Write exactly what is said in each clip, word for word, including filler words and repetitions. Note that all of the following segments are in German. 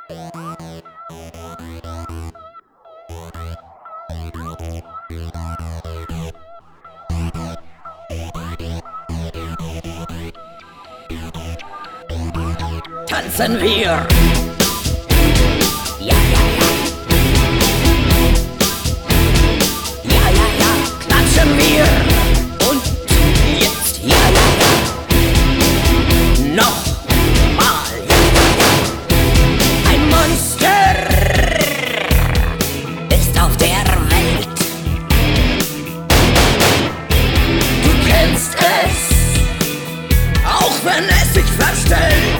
Tanzen wir! Ja, ja, ja! Ja, ja, ja! Klatschen wir! Und jetzt! Ja, ja, ja! Noch mal! Ja, ja, ja! Ein Monster ist auf der Welt. Du kennst es, auch wenn es sich verstellt.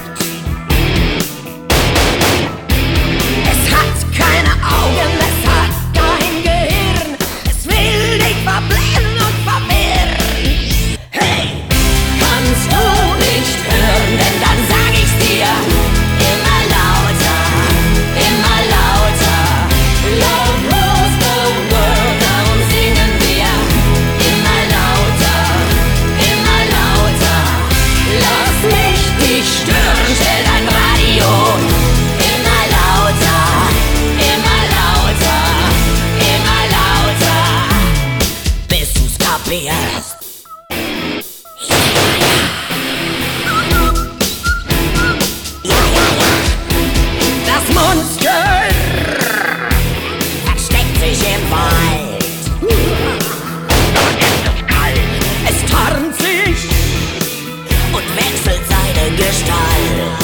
Das Monster versteckt sich im Wald. Dort ist es kalt. Es tarnt sich und wechselt seine Gestalt.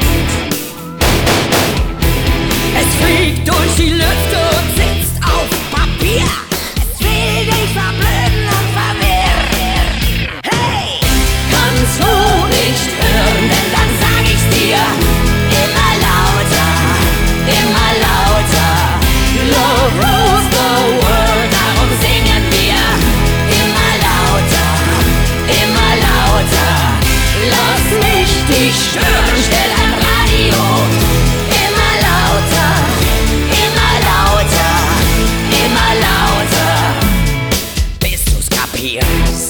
Es fliegt durch die Lüfte und sitzt auf Papier. Es will dich verblöden und verwirren. Hey, kannst du nicht hören, denn dann sag ich's dir. Immer lauter, immer lauter. Love rules the world, darum singen wir. Immer lauter, immer lauter. Lass mich dich stören, stell ein Radio. Immer lauter, immer lauter, immer lauter, bis du's kapierst.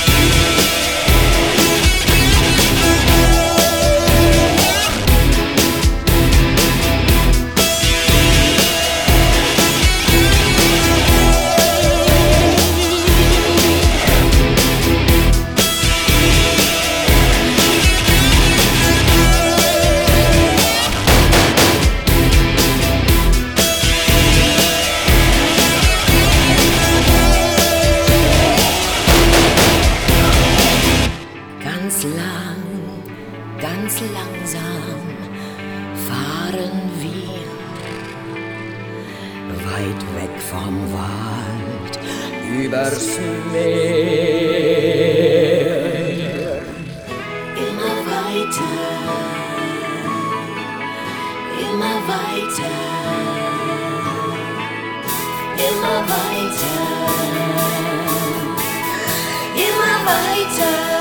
Ganz lang, ganz langsam fahren wir weit weg vom Wald übers Meer. Immer weiter, immer weiter, immer weiter, immer weiter.